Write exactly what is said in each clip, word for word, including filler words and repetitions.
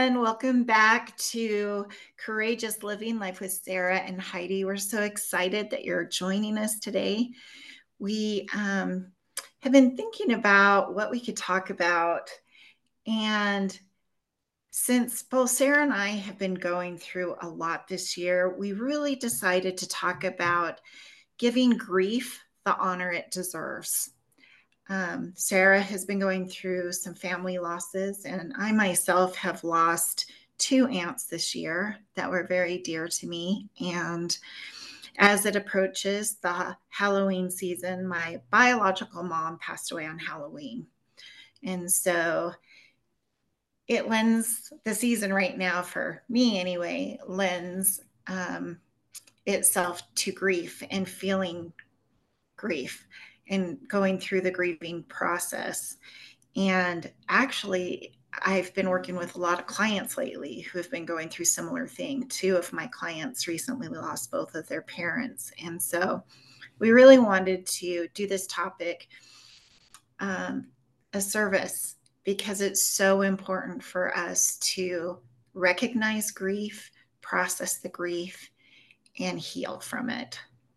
everyone. Welcome back to Courageous Living Life with Sarah and Heidi. We're so excited that you're joining us today. We um, have been thinking about what we could talk about. And since both Sarah and I have been going through a lot this year, we really decided to talk about giving grief the honor it deserves. Um, Sarah has been going through some family losses, and I myself have lost two aunts this year that were very dear to me. And as it approaches the Halloween season, my biological mom passed away on Halloween. And so it lends the season right now, for me anyway, lends um, itself to grief and feeling grief and going through the grieving process. And actually, I've been working with a lot of clients lately who have been going through similar thing. Two of my clients recently lost both of their parents. And so we really wanted to do this topic um, a service because it's so important for us to recognize grief, process the grief, and heal from it.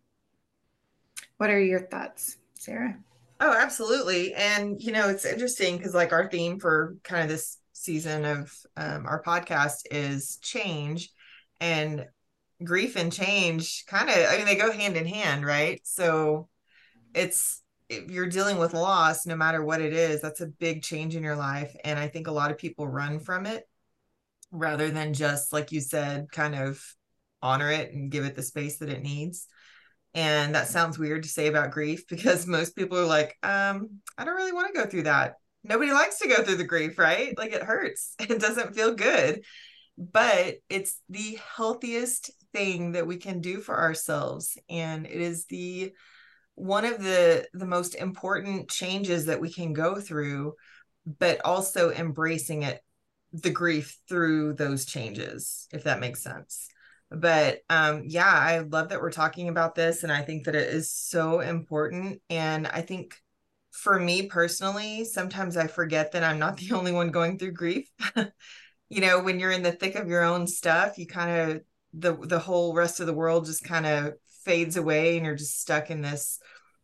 What are your thoughts, Sarah? Oh, absolutely. And, you know, it's interesting because, like, our theme for kind of this season of um, our podcast is change and grief and change kind of, I mean, they go hand in hand, right? So it's, if you're dealing with loss, no matter what it is, that's a big change in your life. And I think a lot of people run from it rather than just, like you said, kind of honor it and give it the space that it needs. And that sounds weird to say about grief because most people are like, um, I don't really want to go through that. Nobody likes to go through the grief, right? Like it hurts. It doesn't feel good, but it's the healthiest thing that we can do for ourselves. And it is the one of the the most important changes that we can go through, but also embracing it, the grief through those changes, if that makes sense. But um, yeah, I love that we're talking about this, and I think that it is so important. And I think for me personally, sometimes I forget that I'm not the only one going through grief. You know, when you're in the thick of your own stuff, you kind of the the whole rest of the world just kind of fades away, and you're just stuck in this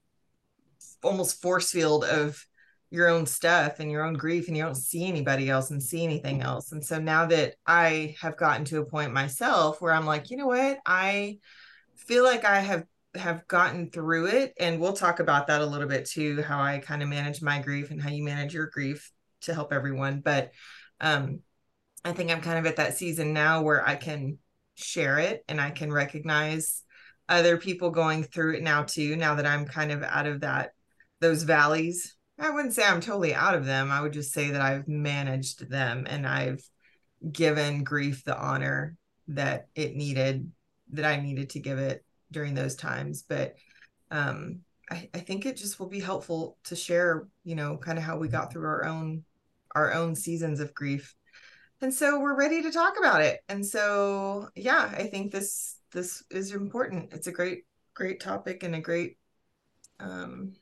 almost force field of your own stuff and your own grief, and you don't see anybody else and see anything else. And so now that I have gotten to a point myself where I'm like, you know what, I feel like I have have gotten through it, and we'll talk about that a little bit too, how I kind of manage my grief and how you manage your grief to help everyone. But um I think I'm kind of at that season now where I can share it and I can recognize other people going through it now too, now that I'm kind of out of that those valleys. I wouldn't say I'm totally out of them. I would just say that I've managed them and I've given grief the honor that it needed, that I needed to give it during those times. But um, I, I think it just will be helpful to share, you know, kind of how we got through our own our own seasons of grief. And so we're ready to talk about it. And so yeah, I think this this is important. It's a great, great topic and a great um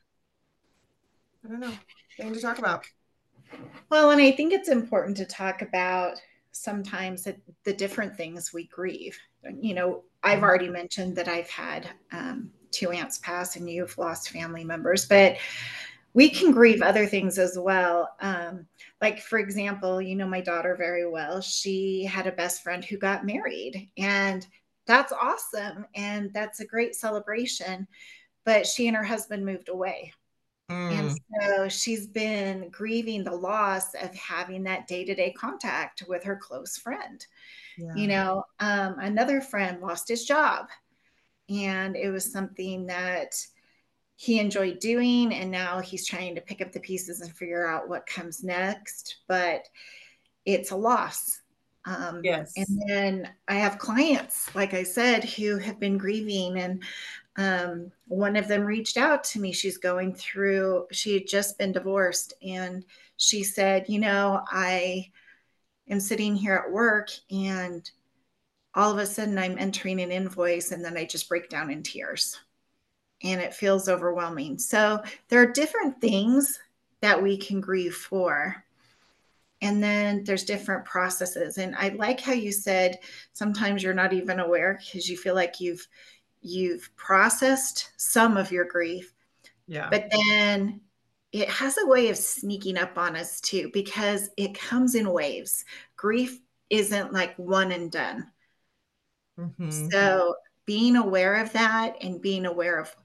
I don't know, thing to talk about. Well, and I think it's important to talk about sometimes the, the different things we grieve. You know, I've Mhm. already mentioned that I've had um, two aunts pass and you've lost family members, but we can grieve other things as well. Um, like, for example, you know, my daughter very well. She had a best friend who got married, and that's awesome. And that's a great celebration. But she and her husband moved away. And Mm, so she's been grieving the loss of having that day to day contact with her close friend. You yeah. know, um, another friend lost his job, and it was something that he enjoyed doing. And now he's trying to pick up the pieces and figure out what comes next. But it's a loss. Um, and Yes. then I have clients, like I said, who have been grieving, and um, one of them reached out to me. She's going through, she had just been divorced, and she said, you know, I am sitting here at work, and all of a sudden I'm entering an invoice, and then I just break down in tears, and it feels overwhelming. So there are different things that we can grieve for. And then there's different processes. And I like how you said sometimes you're not even aware because you feel like you've you've processed some of your grief, Yeah. but then it has a way of sneaking up on us too because it comes in waves. Grief isn't like one and done. Mm-hmm. So being aware of that and being aware of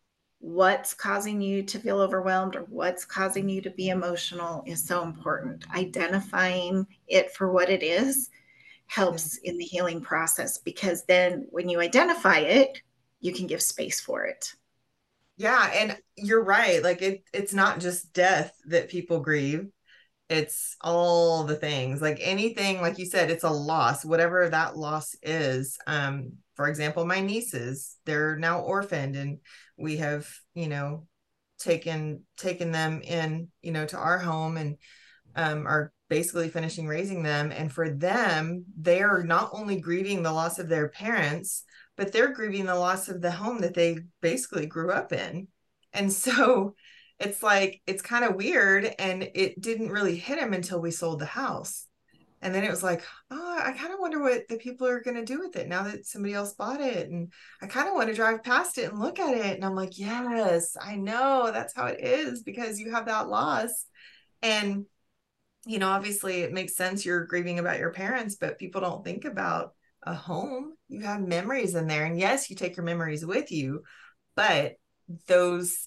what's causing you to feel overwhelmed or what's causing you to be emotional is so important. Identifying it for what it is Yeah. helps in the healing process because then when you identify it, you can give space for it. Yeah, and you're right. Like it it's not just death that people grieve. It's all the things. Like anything, like you said, it's a loss, whatever that loss is. Um, for example, my nieces, they're now orphaned and we have, you know, taken taken them in, you know, to our home and um are basically finishing raising them. And for them, they're not only grieving the loss of their parents, but they're grieving the loss of the home that they basically grew up in. And so it's like it's kind of weird, and it didn't really hit him until we sold the house. And then it was like, oh, I kind of wonder what the people are going to do with it now that somebody else bought it. And I kind of want to drive past it and look at it. And I'm like, yes, I know that's how it is because you have that loss. And you know, obviously it makes sense you're grieving about your parents, but people don't think about a home. You have memories in there. And yes, you take your memories with you, but those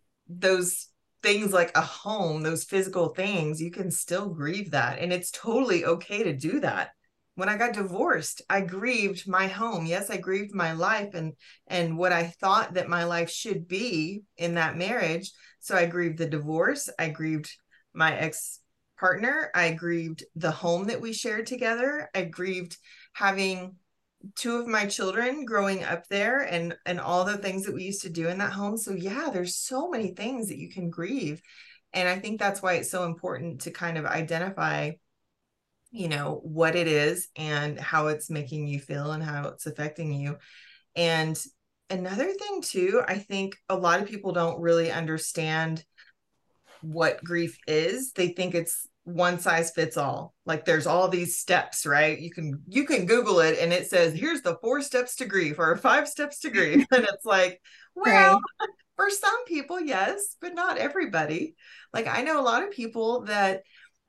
those things like a home, those physical things, you can still grieve that. And it's totally okay to do that. When I got divorced, I grieved my home. Yes, I grieved my life and and what I thought that my life should be in that marriage. So I grieved the divorce. I grieved my ex partner. I grieved the home that we shared together. I grieved having two of my children growing up there and and all the things that we used to do in that home. So yeah, there's so many things that you can grieve. And I think that's why it's so important to kind of identify, you know, what it is and how it's making you feel and how it's affecting you. And another thing too, I think a lot of people don't really understand what grief is. They think it's one size fits all. Like there's all these steps, right? You can you can Google it and it says here's the four steps to grief or five steps to grief. And it's like, well, Right. for some people, yes, but not everybody. Like I know a lot of people that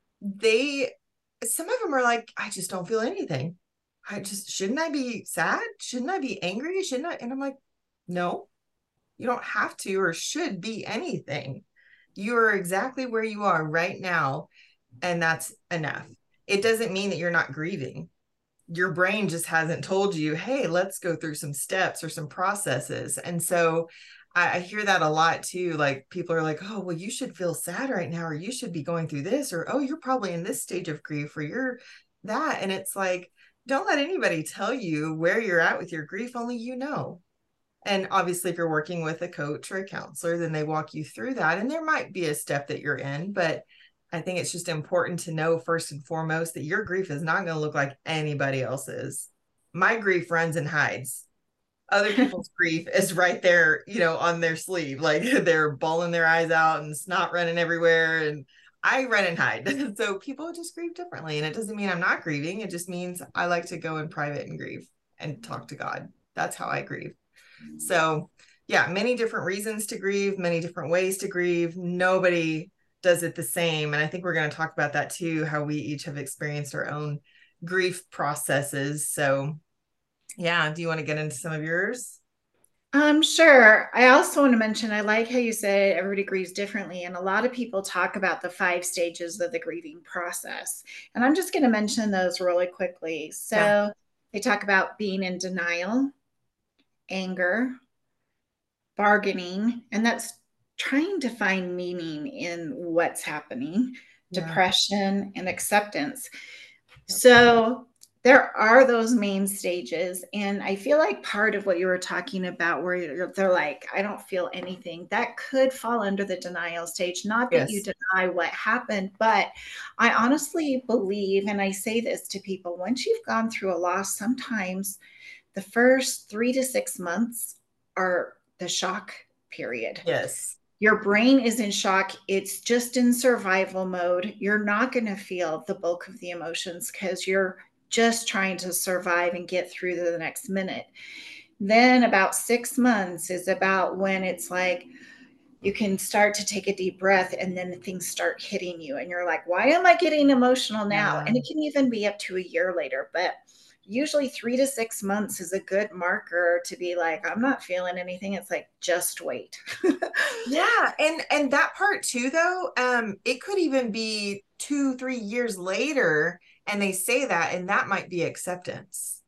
they some of them are like, I just don't feel anything. I just shouldn't I be sad? Shouldn't I be angry? Shouldn't I? And I'm like, no, you don't have to or should be anything. You are exactly where you are right now, and that's enough. It doesn't mean that you're not grieving. Your brain just hasn't told you, hey, let's go through some steps or some processes. And so I, I hear that a lot too. Like people are like, oh, well, you should feel sad right now, or you should be going through this, or oh, you're probably in this stage of grief, or you're that. And it's like, don't let anybody tell you where you're at with your grief, only you know. And obviously, if you're working with a coach or a counselor, then they walk you through that. And there might be a step that you're in, but I think it's just important to know first and foremost that your grief is not going to look like anybody else's. My grief runs and hides. Other people's grief is right there, you know, on their sleeve. Like they're bawling their eyes out and snot running everywhere. And I run and hide. So people just grieve differently. And it doesn't mean I'm not grieving. It just means I like to go in private and grieve and talk to God. That's how I grieve. So, yeah, many different reasons to grieve, many different ways to grieve. Nobody does it the same. And I think we're going to talk about that too, how we each have experienced our own grief processes. So, yeah, do you want to get into some of yours? Um, sure. I also want to mention I like how you said everybody grieves differently, and a lot of people talk about the five stages of the grieving process. And I'm just going to mention those really quickly. Yeah. So they talk about being in denial, anger, bargaining, and that's trying to find meaning in what's happening, Yeah. depression, and acceptance. Yep. So there are those main stages. And I feel like part of what you were talking about, where they're like, I don't feel anything, that could fall under the denial stage. Not that you Yes. deny what happened, but I honestly believe, and I say this to people, once you've gone through a loss, sometimes the first three to six months are the shock period. Yes. Your brain is in shock. It's just in survival mode. You're not going to feel the bulk of the emotions because you're just trying to survive and get through to the next minute. Then about six months is about when it's like you can start to take a deep breath, and then things start hitting you and you're like, why am I getting emotional now? Yeah. And it can even be up to a year later, but usually three to six months is a good marker to be like, I'm not feeling anything. It's like, just wait. Yeah, and and that part too, though, um, it could even be two, three years later, and they say that, and that might be acceptance.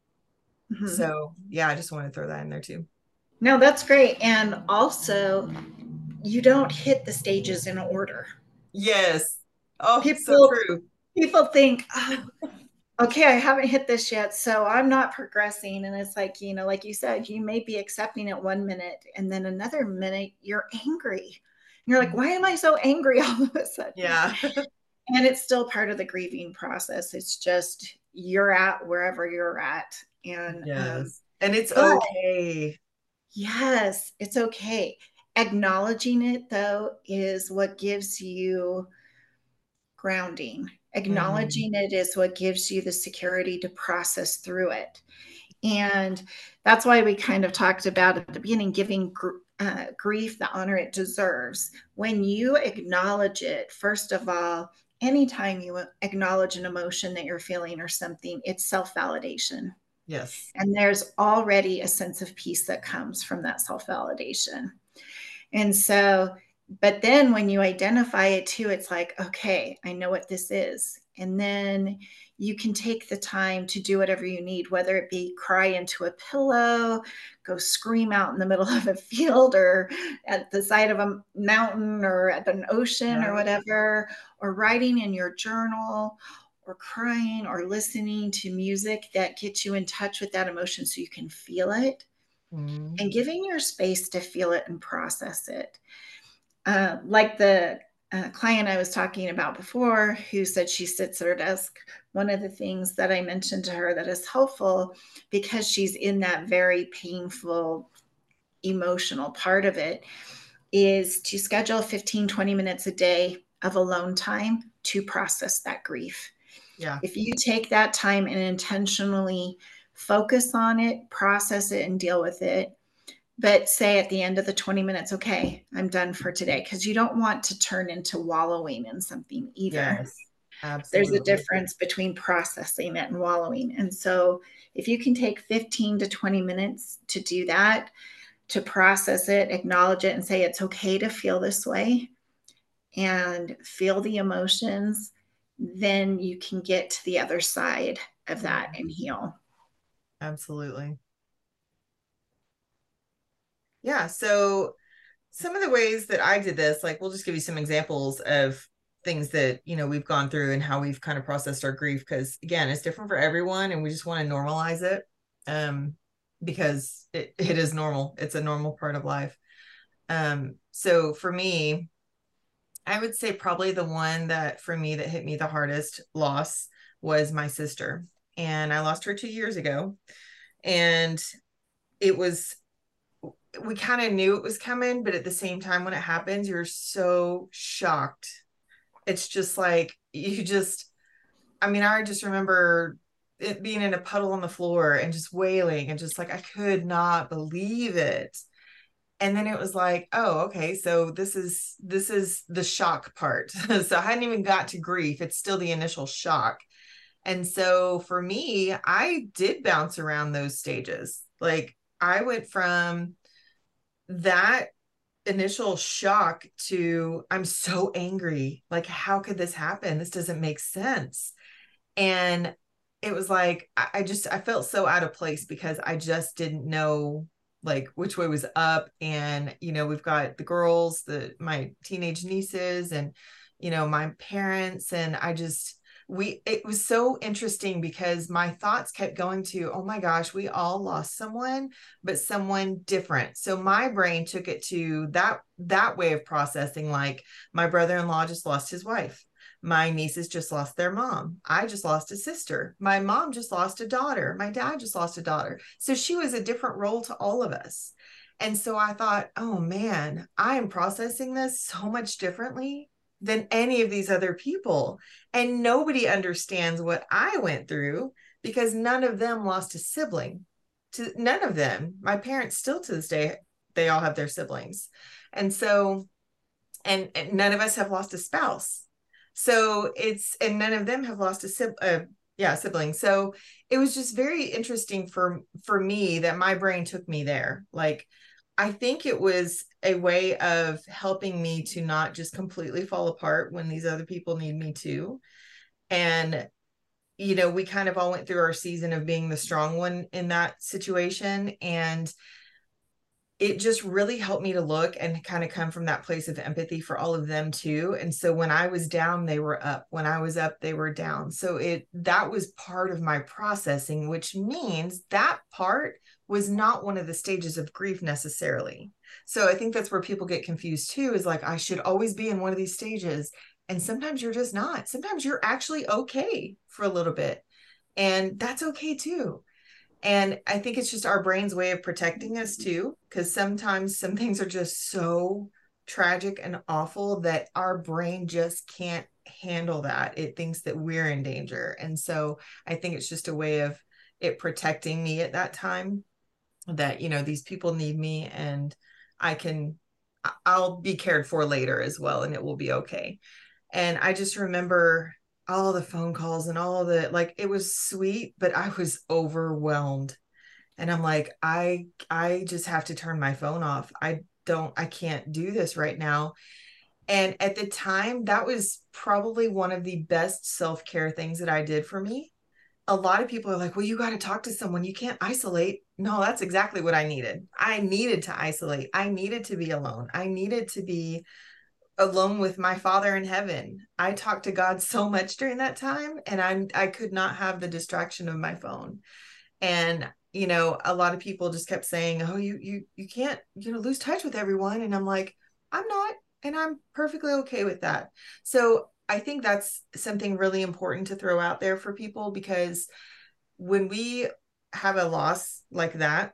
Mm-hmm. So yeah, I just want to throw that in there too. No, that's great. And also, you don't hit the stages in order. Yes. Oh, so People true. people think, oh, okay, I haven't hit this yet, so I'm not progressing. And it's like, you know, like you said, you may be accepting it one minute, and then another minute you're angry. You're like, why am I so angry all of a sudden? Yeah. And it's still part of the grieving process. It's just you're at wherever you're at. And um, Yes. And it's but okay. yes, it's okay. Acknowledging it though is what gives you grounding. Mhm. Acknowledging it is what gives you the security to process through it. And that's why we kind of talked about at the beginning giving gr- uh, grief the honor it deserves. When you acknowledge it, first of all, anytime you acknowledge an emotion that you're feeling or something, it's self validation. Yes. And there's already a sense of peace that comes from that self validation. And so, but then when you identify it too, it's like, okay, I know what this is. And then you can take the time to do whatever you need, whether it be cry into a pillow, go scream out in the middle of a field or at the side of a mountain or at an ocean or Yeah. whatever, or writing in your journal or crying or listening to music that gets you in touch with that emotion so you can feel it Mhm. and giving your space to feel it and process it. Uh, like the uh, client I was talking about before, who said she sits at her desk, one of the things that I mentioned to her that is helpful because she's in that very painful emotional part of it is to schedule fifteen, twenty minutes a day of alone time to process that grief. Yeah. If you take that time and intentionally focus on it, process it, and deal with it, but say at the end of the twenty minutes, okay, I'm done for today. Because you don't want to turn into wallowing in something either. Yes. There's a Absolutely. difference between processing it and wallowing. And so if you can take fifteen to twenty minutes to do that, to process it, acknowledge it, and say it's okay to feel this way and feel the emotions, then you can get to the other side of Yeah. that and heal. Absolutely. Yeah. So some of the ways that I did this, like we'll just give you some examples of things that, you know, we've gone through and how we've kind of processed our grief. Cause again, it's different for everyone and we just want to normalize it. Um, because it, it is normal. It's a normal part of life. Um, so for me, I would say probably the one that for me that hit me the hardest loss was my sister. And I lost her two years ago. And it was we kind of knew it was coming, but at the same time, when it happens, you're so shocked. It's just like you just, I mean, I just remember it being in a puddle on the floor and just wailing and just like I could not believe it. And then it was like, oh, okay, so this is this is the shock part. So I hadn't even got to grief. It's still the initial shock. And so for me, I did bounce around those stages. Like I went from that initial shock to I'm so angry. Like, how could this happen? This doesn't make sense. And it was like, I, I just, I felt so out of place because I just didn't know like which way was up. And, you know, we've got the girls, the, my teenage nieces and, you know, my parents. And I just, we, it was so interesting because my thoughts kept going to, oh my gosh, we all lost someone, but someone different. So my brain took it to that, that way of processing. Like my brother-in-law just lost his wife. My nieces just lost their mom. I just lost a sister. My mom just lost a daughter. My dad just lost a daughter. So she was a different role to all of us. And so I thought, oh man, I am processing this so much differently than any of these other people. And nobody understands what I went through because none of them lost a sibling. To none of them. My parents still to this day, they all have their siblings. And so, and, and none of us have lost a spouse. So it's, and none of them have lost a sibling. Uh, yeah, sibling. So it was just very interesting for for me that my brain took me there. Like, I think it was a way of helping me to not just completely fall apart when these other people need me to. And, you know, we kind of all went through our season of being the strong one in that situation. And it just really helped me to look and kind of come from that place of empathy for all of them too. And so when I was down, they were up. When I was up, they were down. So it, that was part of my processing, which means that part was not one of the stages of grief necessarily. So I think that's where people get confused too, is like, I should always be in one of these stages. And sometimes you're just not. Sometimes you're actually okay for a little bit. And that's okay too. And I think it's just our brain's way of protecting us too, because sometimes some things are just so tragic and awful that our brain just can't handle that. It thinks that we're in danger. And so I think it's just a way of it protecting me at that time, that, you know, these people need me and I can, I'll be cared for later as well, and it will be okay. And I just remember all the phone calls and all the, like, it was sweet, but I was overwhelmed. And I'm like, I I just have to turn my phone off. I don't, I can't do this right now. And at the time, that was probably one of the best self-care things that I did for me. A lot of people are like, well, you got to talk to someone. You can't isolate. No, that's exactly what I needed. I needed to isolate. I needed to be alone. I needed to be alone with my Father in heaven. I talked to God so much during that time, and I I could not have the distraction of my phone. And you know, a lot of people just kept saying, "Oh, you you you can't, you know, lose touch with everyone." And I'm like, "I'm not, and I'm perfectly okay with that." So, I think that's something really important to throw out there for people, because when we have a loss like that,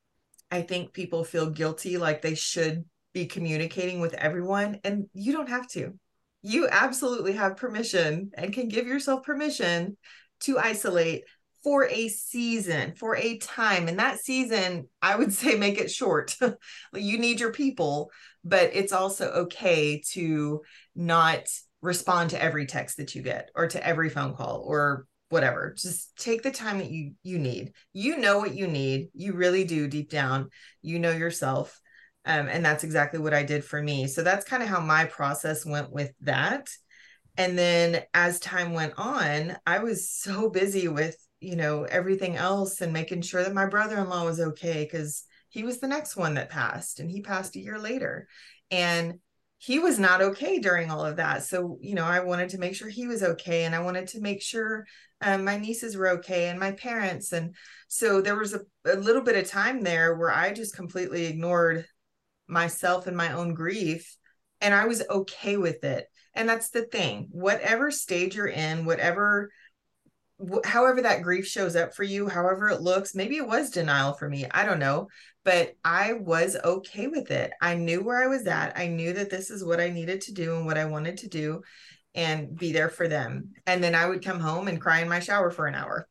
I think people feel guilty, like they should be communicating with everyone, and you don't have to. You absolutely have permission and can give yourself permission to isolate for a season, for a time. And that season, I would say, make it short. You need your people, but it's also okay to not respond to every text that you get or to every phone call or whatever. Just take the time that you you need. You know what you need. You really do, deep down. You know yourself. Um, and that's exactly what I did for me. So that's kind of how my process went with that. And then as time went on, I was so busy with, you know, everything else and making sure that my brother-in-law was okay, because he was the next one that passed, and he passed a year later. And he was not okay during all of that. So, you know, I wanted to make sure he was okay. And I wanted to make sure um, my nieces were okay and my parents. And so there was a, a little bit of time there where I just completely ignored myself and my own grief. And I was okay with it. And that's the thing. Whatever stage you're in, whatever, wh- however that grief shows up for you, however it looks, maybe it was denial for me. I don't know. But I was okay with it. I knew where I was at. I knew that this is what I needed to do and what I wanted to do, and be there for them. And then I would come home and cry in my shower for an hour.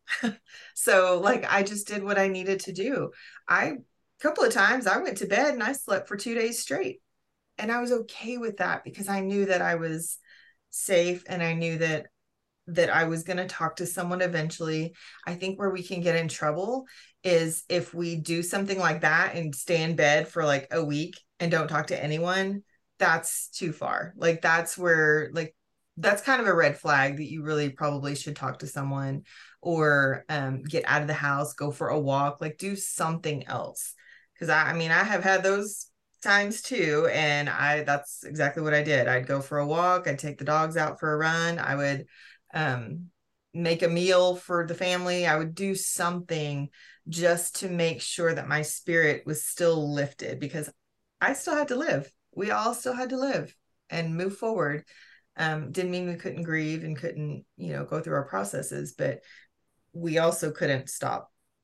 So, like, I just did what I needed to do. I, a couple of times, I went to bed and I slept for two days straight. And I was okay with that because I knew that I was safe, and I knew that that I was going to talk to someone eventually. I think where we can get in trouble is if we do something like that and stay in bed for like a week and don't talk to anyone. That's too far. Like, that's where, like, that's kind of a red flag that you really probably should talk to someone, or um, get out of the house, go for a walk, like do something else. Because I, I mean, I have had those times too, and I, that's exactly what I did. I'd go for a walk, I'd take the dogs out for a run, I would um, make a meal for the family. I would do something just to make sure that my spirit was still lifted, because I still had to live. We all still had to live and move forward. Um, didn't mean we couldn't grieve and couldn't, you know, go through our processes, but we also couldn't stop.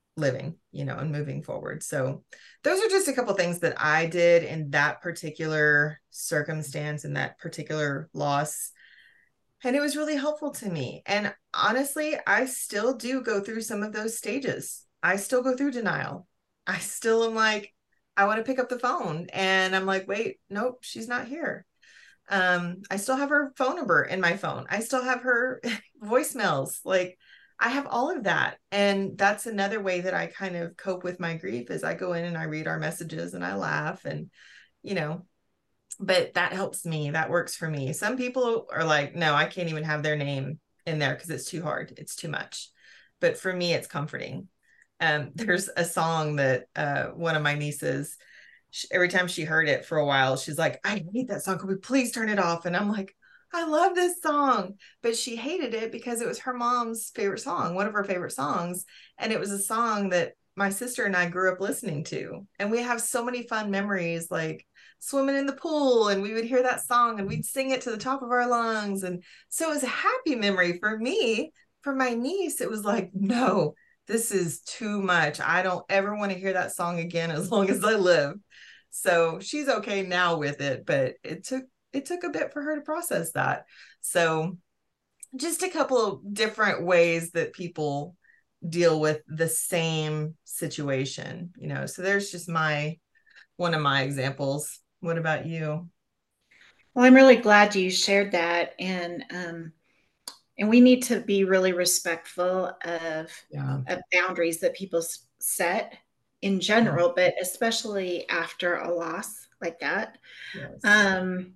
living, you know, and moving forward. So those are just a couple things that I did in that particular circumstance and that particular loss. And it was really helpful to me. And honestly, I still do go through some of those stages. I still go through denial. I still am like, I want to pick up the phone. And I'm like, wait, nope, she's not here. Um, I still have her phone number in my phone. I still have her voicemails. Like I have all of that. And that's another way that I kind of cope with my grief is I go in and I read our messages and I laugh and, you know, but that helps me. That works for me. Some people are like, no, I can't even have their name in there because it's too hard. It's too much. But for me, it's comforting. Um, there's a song that uh, one of my nieces, she, every time she heard it for a while, she's like, I hate that song. Can we please turn it off? And I'm like, I love this song. But she hated it because it was her mom's favorite song, one of her favorite songs. And it was a song that my sister and I grew up listening to. And we have so many fun memories, like swimming in the pool, and we would hear that song and we'd sing it to the top of our lungs. And so it was a happy memory for me. For my niece, it was like, no, this is too much. I don't ever want to hear that song again as long as I live. So she's okay now with it, but it took it took a bit for her to process that. So just a couple of different ways that people deal with the same situation, you know. So there's just my one of my examples. What about you? Well, I'm really glad you shared that, and um, and we need to be really respectful of, Yeah. of boundaries that people set in general, but especially after a loss like that. Yes. Um,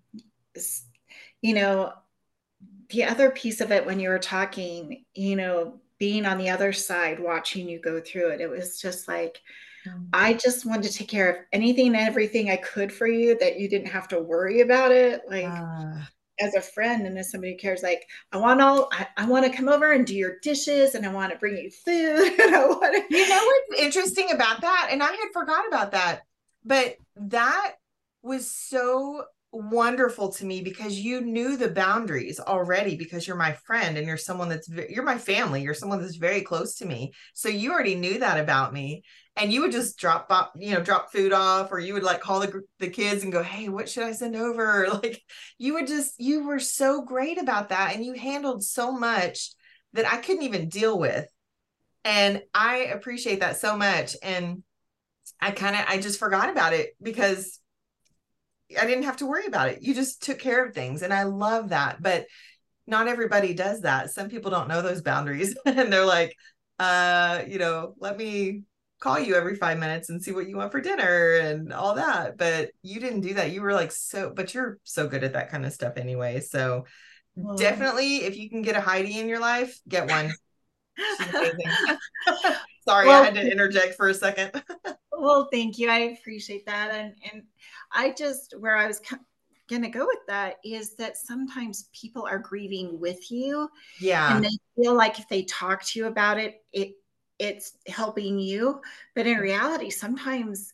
you know, the other piece of it when you were talking, you know, being on the other side, watching you go through it, it was just like, I just wanted to take care of anything and everything I could for you that you didn't have to worry about it. Like, Uh, as a friend and as somebody who cares, like I want all I, I want to come over and do your dishes and I want to bring you food and I want to. you know what's interesting about that? And I had forgot about that, but that was so wonderful to me because you knew the boundaries already because you're my friend and you're someone that's you're my family, you're someone that's very close to me, so you already knew that about me. And you would just drop you know drop food off, or you would like call the, the kids and go, hey, what should I send over? Like you would just you were so great about that, and you handled so much that I couldn't even deal with. And I appreciate that so much. And I kind of, I just forgot about it because I didn't have to worry about it. You just took care of things. And I love that. But not everybody does that. Some people don't know those boundaries and they're like, uh, you know, let me call you every five minutes and see what you want for dinner and all that. But you didn't do that. You were like, so, but you're so good at that kind of stuff anyway. So Well, definitely, if you can get a Heidi in your life, get one. She's amazing. Sorry, I well, had to interject for a second. well, thank you. I appreciate that. And, and I just, where I was going to go with that is that sometimes people are grieving with you and Yeah. they feel like if they talk to you about it, it, it's helping you. But in reality, sometimes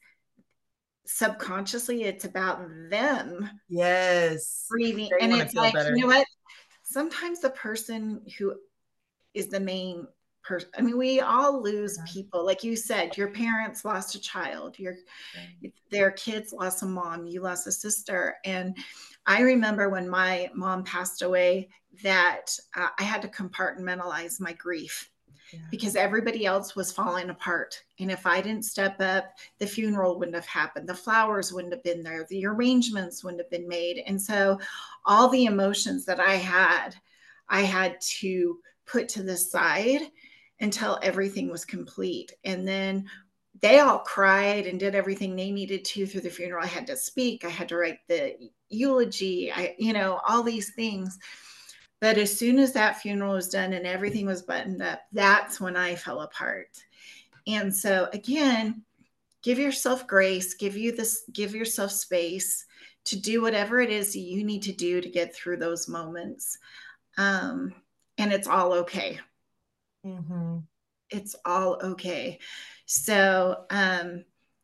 subconsciously it's about them Yes. grieving. They And want to it's feel like, you better. know what? Sometimes the person who is the main person, I mean, we all lose Yeah. people. Like you said, your parents lost a child, your their kids lost a mom, you lost a sister. And I remember when my mom passed away that uh, I had to compartmentalize my grief Yeah. because everybody else was falling apart. And if I didn't step up, the funeral wouldn't have happened. The flowers wouldn't have been there. The arrangements wouldn't have been made. And so all the emotions that I had, I had to put to the side until everything was complete. And then they all cried and did everything they needed to through the funeral. I had to speak, I had to write the eulogy, I, you know, all these things. But as soon as that funeral was done and everything was buttoned up, that's when I fell apart. And so again, give yourself grace, give you this, give yourself space to do whatever it is you need to do to get through those moments. Um, and it's all okay. Mm-hmm. It's all okay. So, um,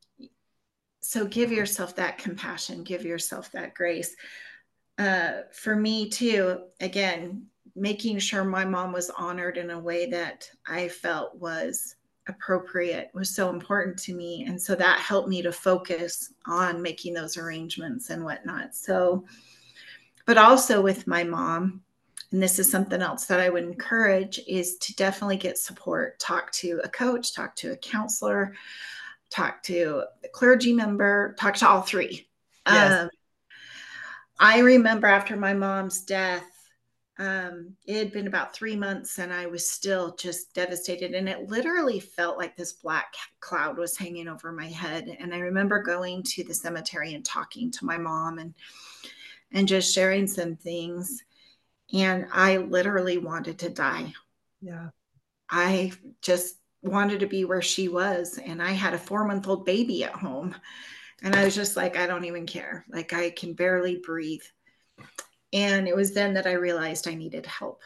so give yourself that compassion, give yourself that grace. Uh, for me too, again, making sure my mom was honored in a way that I felt was appropriate was so important to me. And so that helped me to focus on making those arrangements and whatnot. So, but also with my mom, and this is something else that I would encourage, is to definitely get support. Talk to a coach, talk to a counselor, talk to a clergy member, talk to all three. Yes. Um, I remember after my mom's death, um, it had been about three months and I was still just devastated. And it literally felt like this black cloud was hanging over my head. And I remember going to the cemetery and talking to my mom and, and just sharing some things. And I literally wanted to die. Yeah. I just wanted to be where she was. And I had a four month old baby at home. And I was just like, I don't even care. Like, I can barely breathe. And it was then that I realized I needed help.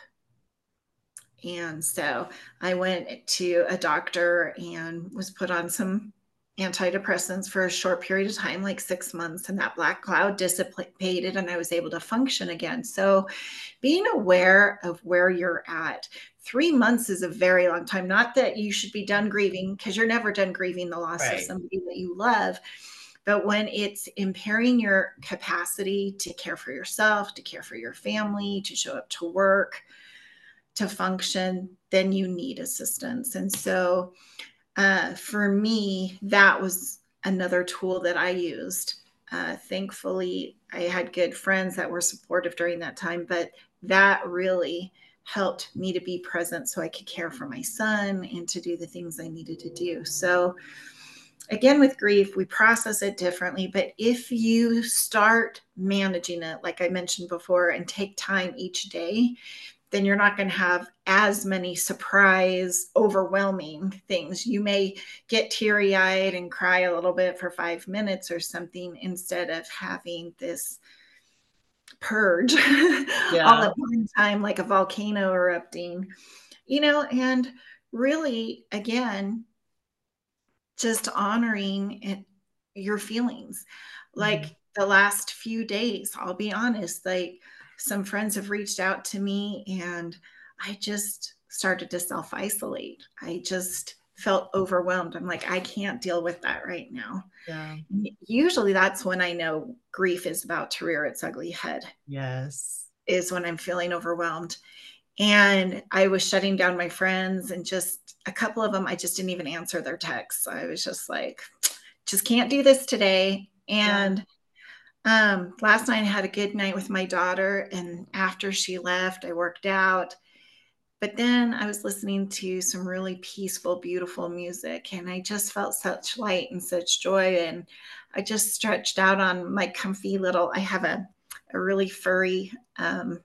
And so I went to a doctor and was put on some antidepressants for a short period of time, like six months, and that black cloud dissipated and I was able to function again. So being aware of where you're at, three months is a very long time. Not that you should be done grieving, because you're never done grieving the loss of Right. somebody that you love. But when it's impairing your capacity to care for yourself, to care for your family, to show up to work, to function, then you need assistance. And so uh, for me, that was another tool that I used. Uh, thankfully, I had good friends that were supportive during that time, but that really helped me to be present so I could care for my son and to do the things I needed to do. So, again, with grief, we process it differently, but if you start managing it, like I mentioned before, and take time each day, then you're not going to have as many surprise, overwhelming things. You may get teary eyed and cry a little bit for five minutes or something instead of having this purge all Yeah. at one time, like a volcano erupting, you know, and really, again, just honoring it, your feelings. Mm-hmm. Like the last few days, I'll be honest, like some friends have reached out to me and I just started to self isolate. I just felt overwhelmed. I'm like, I can't deal with that right now. Yeah. Usually that's when I know grief is about to rear its ugly head, Yes. is when I'm feeling overwhelmed. And I was shutting down my friends, and just a couple of them, I just didn't even answer their texts. I was just like, just can't do this today. Yeah. And um, last night I had a good night with my daughter. And after she left, I worked out. But then I was listening to some really peaceful, beautiful music. And I just felt such light and such joy. And I just stretched out on my comfy little, I have a, a really furry um,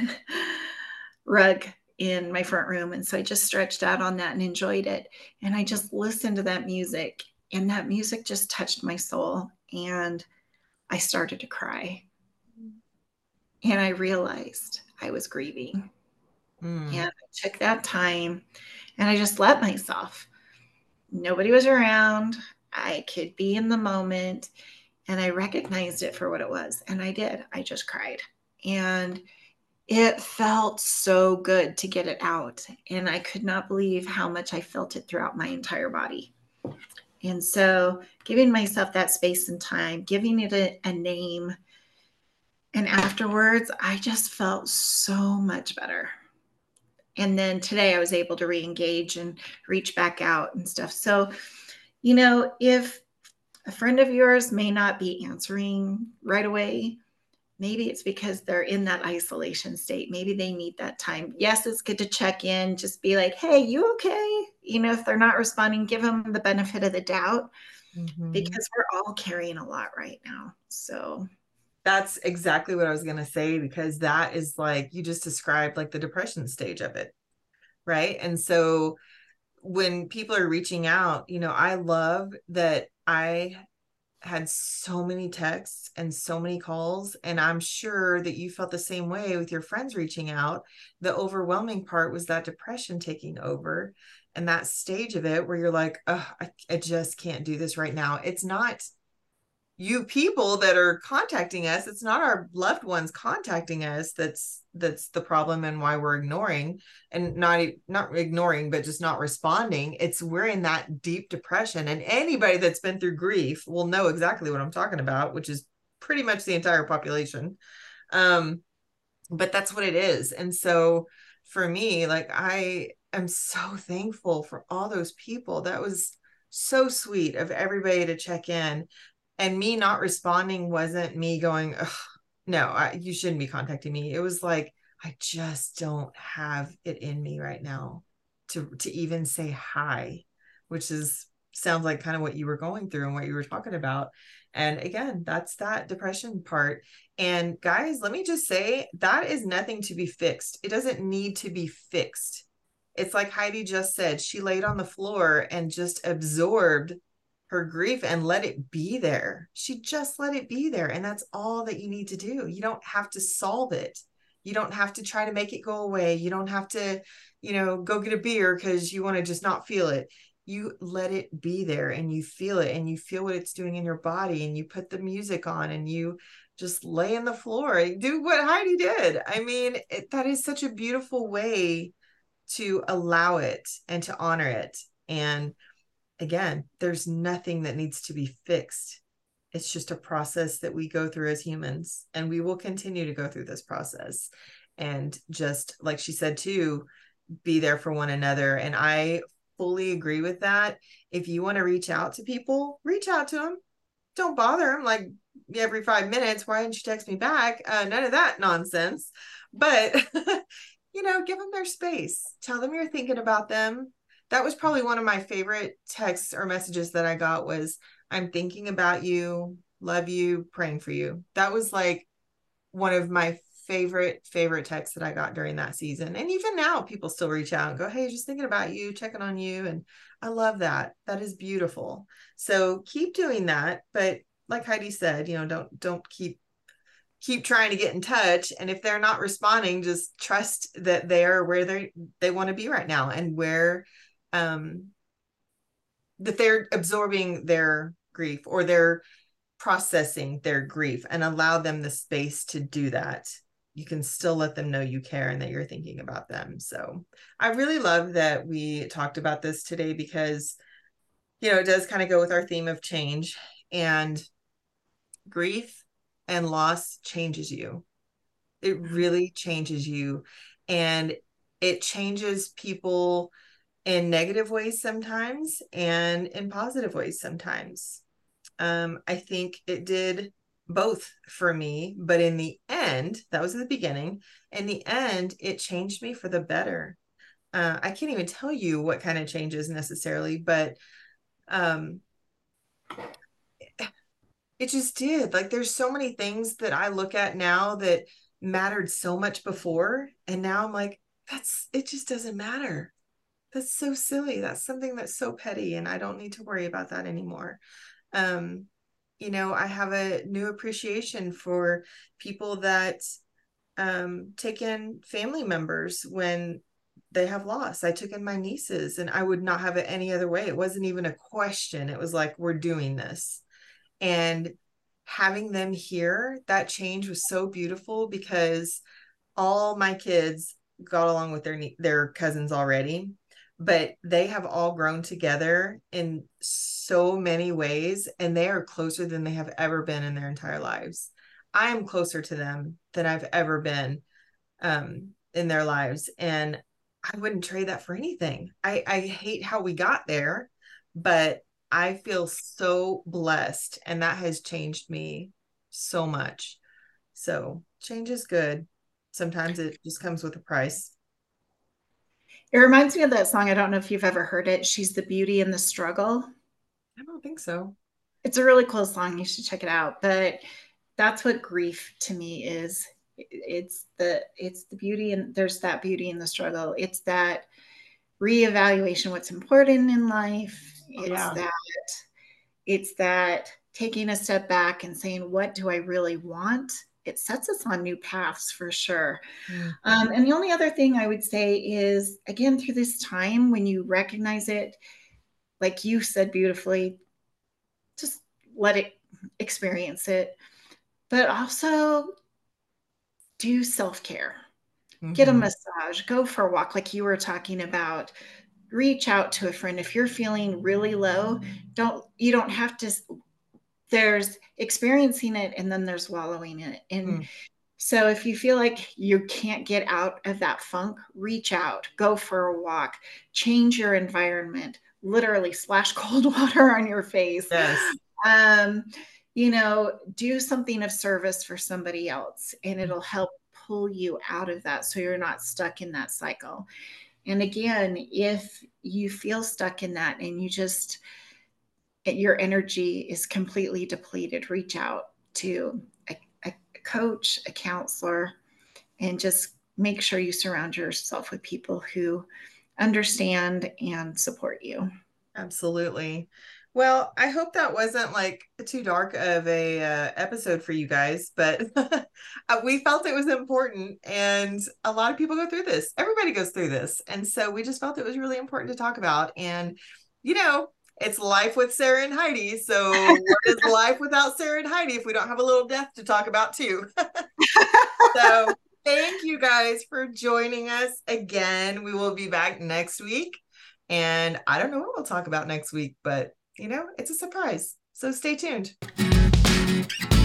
rug in my front room. And so I just stretched out on that and enjoyed it. And I just listened to that music, and that music just touched my soul. And I started to cry. And I realized I was grieving. And Mm. I took that time and I just let myself. Nobody was around. I could be in the moment. And I recognized it for what it was. And I did. I just cried. And it felt so good to get it out. And I could not believe how much I felt it throughout my entire body. And so giving myself that space and time, giving it a, a name. And afterwards, I just felt so much better. And then today I was able to re-engage and reach back out and stuff. So, you know, if a friend of yours may not be answering right away, maybe it's because they're in that isolation state. Maybe they need that time. Yes, it's good to check in, just be like, hey, you okay? You know, if they're not responding, give them the benefit of the doubt, Mm-hmm. because we're all carrying a lot right now. So, That's exactly what I was going to say, because that is like you just described, like the depression stage of it. Right. And so when people are reaching out, you know, I love that I had so many texts and so many calls, and I'm sure that you felt the same way with your friends reaching out. The overwhelming part was that depression taking over, and that stage of it where you're like, oh, I, I just can't do this right now. It's not, you people that are contacting us, it's not our loved ones contacting us that's that's the problem and why we're ignoring, and not not ignoring but just not responding. It's we're in that deep depression, and anybody that's been through grief will know exactly what I'm talking about, which is pretty much the entire population. um but that's what it is. And so for me, like, I am so thankful for all those people. That was so sweet of everybody to check in. And me not responding wasn't me going, no, I, you shouldn't be contacting me. It was like, I just don't have it in me right now to to even say hi, which is sounds like kind of what you were going through and what you were talking about. And again, that's that depression part. And guys, let me just say that is nothing to be fixed. It doesn't need to be fixed. It's like Heidi just said, she laid on the floor and just absorbed her grief and let it be there. She just let it be there. And that's all that you need to do. You don't have to solve it. You don't have to try to make it go away. You don't have to, you know, go get a beer because you want to just not feel it. You let it be there and you feel it and you feel what it's doing in your body, and you put the music on and you just lay on the floor. Do what Heidi did. I mean, it, that is such a beautiful way to allow it and to honor it. And again, there's nothing that needs to be fixed. It's just a process that we go through as humans, and we will continue to go through this process. And just like she said too, be there for one another. And I fully agree with that. If you want to reach out to people, reach out to them. Don't bother them like every five minutes. Why didn't you text me back? Uh, none of that nonsense. But, you know, give them their space. Tell them you're thinking about them. That was probably one of my favorite texts or messages that I got was, I'm thinking about you, love you, praying for you. That was like one of my favorite, favorite texts that I got during that season. And even now people still reach out and go, hey, just thinking about you, checking on you. And I love that. That is beautiful. So keep doing that. But like Heidi said, you know, don't, don't keep, keep trying to get in touch. And if they're not responding, just trust that they are where they, they want to be right now, and where, um, that they're absorbing their grief, or they're processing their grief, and allow them the space to do that. You can still let them know you care and that you're thinking about them. So I really love that we talked about this today, because, you know, it does kind of go with our theme of change, and grief and loss changes you. It really changes you, and it changes people in negative ways sometimes and in positive ways sometimes. Um, I think it did both for me, but in the end, that was at the beginning. In the end, it changed me for the better. Uh, I can't even tell you what kind of changes necessarily, but um, it just did. Like, there's so many things that I look at now that mattered so much before, and now I'm like, that's it. Just doesn't matter. That's so silly. That's something that's so petty, and I don't need to worry about that anymore. Um, you know, I have a new appreciation for people that um, take in family members when they have loss. I took in my nieces, and I would not have it any other way. It wasn't even a question. It was like, we're doing this. And having them here, that change was so beautiful, because all my kids got along with their their cousins already, but they have all grown together in so many ways, and they are closer than they have ever been in their entire lives. I am closer to them than I've ever been um, in their lives, and I wouldn't trade that for anything. I, I hate how we got there, but I feel so blessed, and that has changed me so much. So change is good. Sometimes it just comes with a price. It reminds me of that song. I don't know if you've ever heard it. She's the Beauty in the Struggle. I don't think so. It's a really cool song. You should check it out. But that's what grief to me is. It's the it's the beauty, and there's that beauty in the struggle. It's that reevaluation what's important in life. It's Yeah. that it's that taking a step back and saying, what do I really want? It sets us on new paths for sure. Mm. Um, and the only other thing I would say is, again, through this time, when you recognize it, like you said beautifully, just let it experience it, but also do self-care. Get a Mm-hmm. massage, go for a walk like you were talking about. Reach out to a friend. If you're feeling really low, don't you don't have to, there's experiencing it and then there's wallowing in it. And Mm. so if you feel like you can't get out of that funk, reach out, go for a walk, change your environment, literally splash cold water on your face. Yes. Um, you know, do something of service for somebody else, and it'll help pull you out of that so you're not stuck in that cycle. And again, if you feel stuck in that and you just, your energy is completely depleted, reach out to a, a coach, a counselor, and just make sure you surround yourself with people who understand and support you. Absolutely. Well, I hope that wasn't like too dark of a uh, episode for you guys, but uh, we felt it was important, and a lot of people go through this. Everybody goes through this. And so we just felt it was really important to talk about. And, you know, it's life with Sarah and Heidi. So what is life without Sarah and Heidi if we don't have a little death to talk about too? So thank you guys for joining us again. We will be back next week. And I don't know what we'll talk about next week, but you know, it's a surprise. So stay tuned.